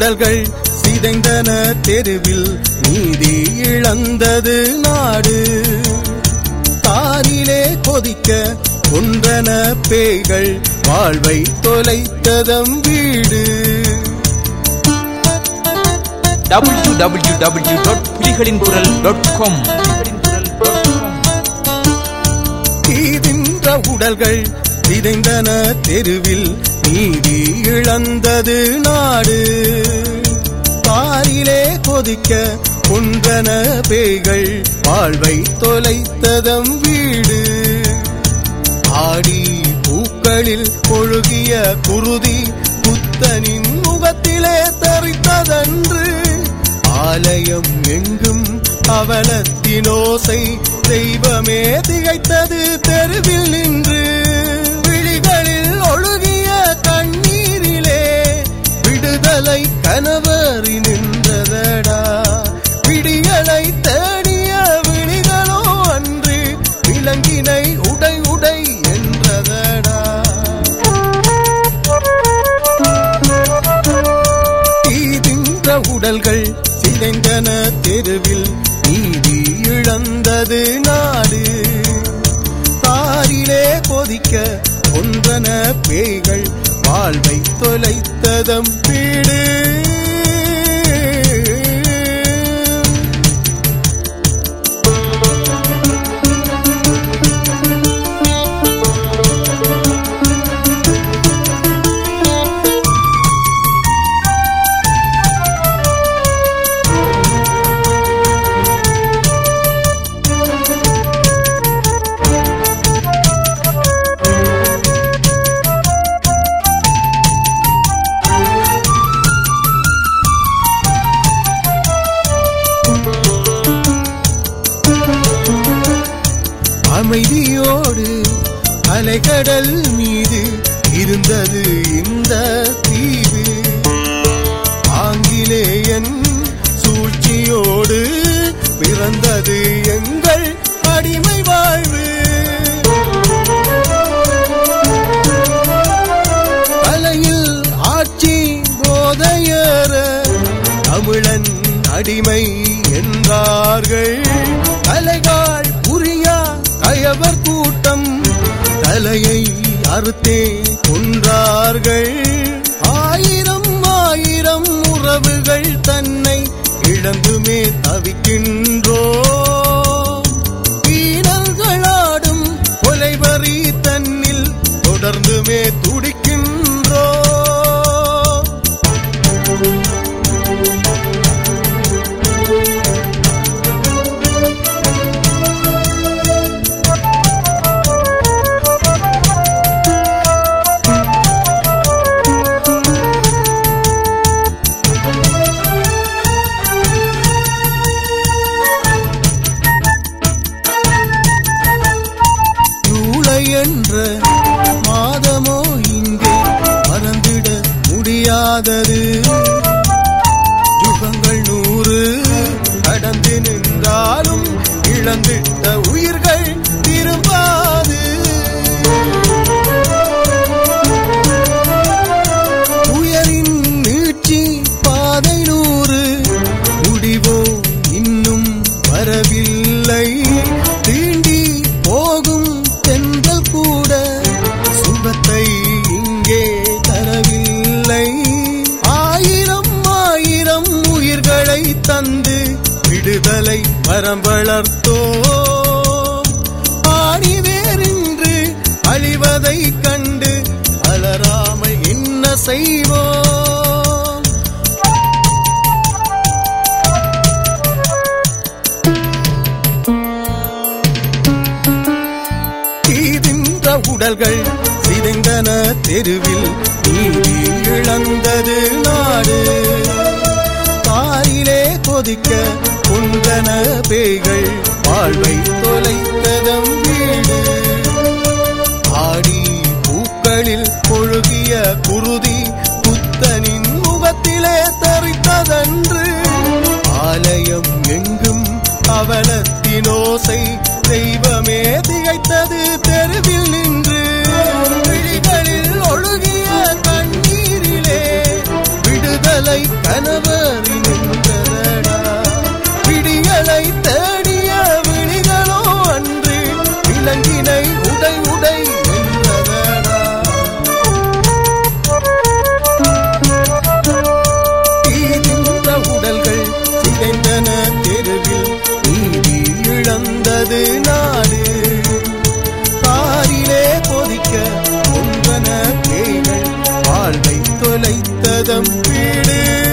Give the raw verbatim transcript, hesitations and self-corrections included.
உடல்கள் சிதைந்தன தெருவில் நீதி இழந்தது நாடு. தாரிலே கொதிக்க கொன்றன பேய்கள் வாழ்வை தொலைத்ததம் வீடு. டபிள்யூ டபிள்யூ டபிள்யூ டாட் புலிகளின் குரல் டாட் காம். தீதின்ற உடல்கள் சிதைந்தன தெருவில் நீதி இழந்தது நாடு. தாரிலே கொதிக்க கொன்றன பேய்கள் வாழ்வை தொலைத்ததம் வீடு. ஆடி பூக்களில் ஒழுகிய குருதி புத்தனின் முகத்திலே தரித்ததன்று. ஆலயம் எங்கும் அவலத்தினோசை தெய்வமே திகைத்தது தெருவில் நின்று. விழிகளில் ஒழுகிய கண்ணீரிலே விடுதலை கணவரி நின்றதடா. விடிகளை தேடிய விழிகளோ அன்று விலங்கினை உடை உடை என்றதடா. தீதின்ற உடல்கள் சிதைந்தன தெருவில் நீதி இழந்தது நாடு. தாரிலே கொதிக்க கொன்றன பேய்கள் வாழ்வை தொலைத்ததம் வீடு. அமைதியோடு அலைகடல் மீது இருந்தது இந்த தீவு. ஆங்கிலேயன் சூழ்ச்சியோடு பிறந்தது எங்கள் அடிமை வாழ்வு. தலையில் ஆட்சி போதையற தமிழன் அடிமை என்றார்கள். தலைகால் புரியா கயவர் கூட்டம் தலையை அறுத்தே கொன்றார்கள். ஆயிரம் ஆயிரம் உறவுகள் தன்னை இழந்துமே தவிக்கின்றோ. வீரர்களாடும் கொலைவரி தன்னில் தொடர்ந்துமே துடிக்கின்றோ. என்ற மாதமோ இங்கே மறந்திட முடியாதது. யுகங்கள் நூறு கடந்து நின்றாலும் இழந்திட்ட உயிர்கள் திரும்பாது. உயரின் நீட்சி பாதை நூறு முடிவோ இன்னும் வரவில்லை. தீண்டி போகும் தென்றல் கூட சுகத்தை இங்கே தரவில்லை. ஆயிரம் ஆயிரம் உயிர்களை தந்து விடுதலை மரம் வளர்த்தோ. ஆணிவேறின்று அழிவதை கண்டு அலராமல் என்ன செய்வோம். தீதின்ற உடல்கள் சிதைந்தன தெருவில் நீதி இழந்தது நாடு. தாரிலே கொதிக்க கொண்டன பேய்கள் வாழ்வை தொலைத்ததம் வீடு. ஆடி பூக்களில் ஒழுகிய குருதி புத்தனின் முகத்திலே தரித்ததன்று. ஆலயம் எங்கும் அவலத்தினோசை தெய்வமே திகைத்தது தெருவில் நின்று. விழிகளில் ஒழுகிய கண்ணீரிலே விடுதலை கன தொலைத்ததம் வீடு